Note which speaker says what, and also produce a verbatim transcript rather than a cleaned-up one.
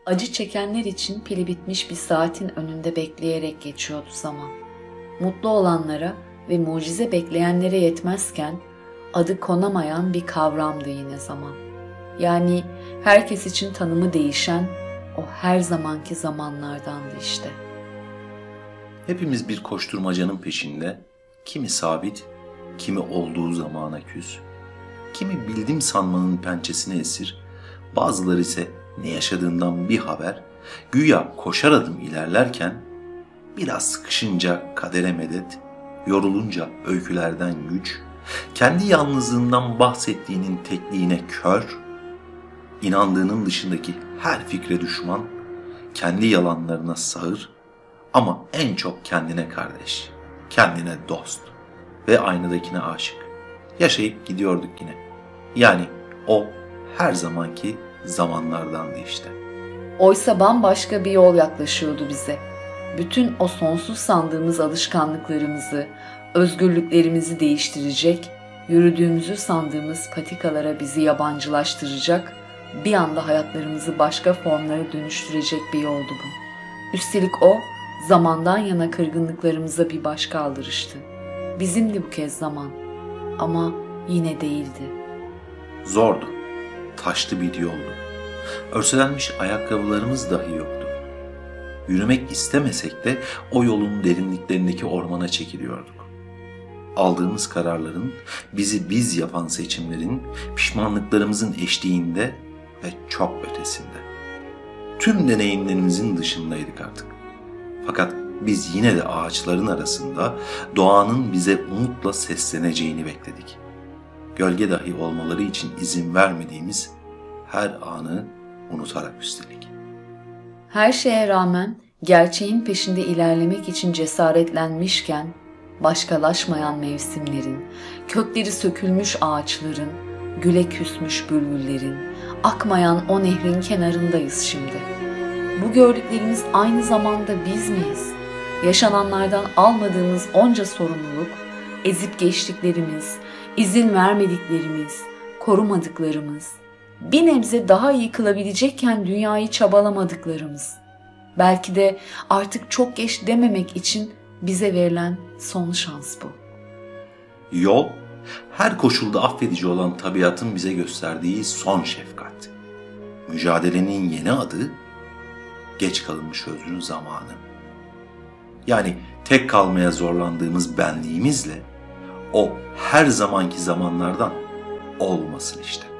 Speaker 1: Acı çekenler için pili bitmiş bir saatin önünde bekleyerek geçiyordu zaman. Mutlu olanlara ve mucize bekleyenlere yetmezken adı konamayan bir kavramdı yine zaman. Yani herkes için tanımı değişen o her zamanki zamanlardandı işte.
Speaker 2: Hepimiz bir koşturmacanın peşinde, kimi sabit, kimi olduğu zamana küs, kimi bildim sanmanın pençesine esir, bazıları ise ne yaşadığından bir haber, güya koşar adım ilerlerken, biraz sıkışınca kadere medet, yorulunca öykülerden güç, kendi yalnızlığından bahsettiğinin tekliğine kör, inandığının dışındaki her fikre düşman, kendi yalanlarına sağır ama en çok kendine kardeş, kendine dost ve aynadakine aşık. Yaşayıp gidiyorduk yine. Yani o her zamanki zamanlardandı işte.
Speaker 1: Oysa bambaşka bir yol yaklaşıyordu bize. Bütün o sonsuz sandığımız alışkanlıklarımızı, özgürlüklerimizi değiştirecek, yürüdüğümüzü sandığımız patikalara bizi yabancılaştıracak, bir anda hayatlarımızı başka formlara dönüştürecek bir yoldu bu. Üstelik o, zamandan yana kırgınlıklarımıza bir baş kaldırıştı. Bizimdi bu kez zaman ama yine değildi.
Speaker 2: Zordu, taşlı bir yoldu. Örselenmiş ayakkabılarımız dahi yoktu. Yürümek istemesek de o yolun derinliklerindeki ormana çekiliyorduk. Aldığımız kararların, bizi biz yapan seçimlerin, pişmanlıklarımızın eşliğinde ve çok ötesinde. Tüm deneyimlerimizin dışındaydık artık. Fakat biz yine de ağaçların arasında doğanın bize umutla sesleneceğini bekledik. Gölge dahi olmaları için izin vermediğimiz her anı unutarak üstelik.
Speaker 1: Her şeye rağmen gerçeğin peşinde ilerlemek için cesaretlenmişken, başkalaşmayan mevsimlerin, kökleri sökülmüş ağaçların, güle küsmüş bülbüllerin, akmayan o nehrin kenarındayız şimdi. Bu gördüklerimiz aynı zamanda biz miyiz? Yaşananlardan almadığımız onca sorumluluk, ezip geçtiklerimiz, izin vermediklerimiz, korumadıklarımız, bir nebze daha iyi kılabilecekken dünyayı çabalamadıklarımız. Belki de artık çok geç dememek için bize verilen son şans bu.
Speaker 2: Yol, her koşulda affedici olan tabiatın bize gösterdiği son şefkat. Mücadelenin yeni adı, geç kalınmış sözün zamanı. Yani tek kalmaya zorlandığımız benliğimizle o her zamanki zamanlardan olmasın işte.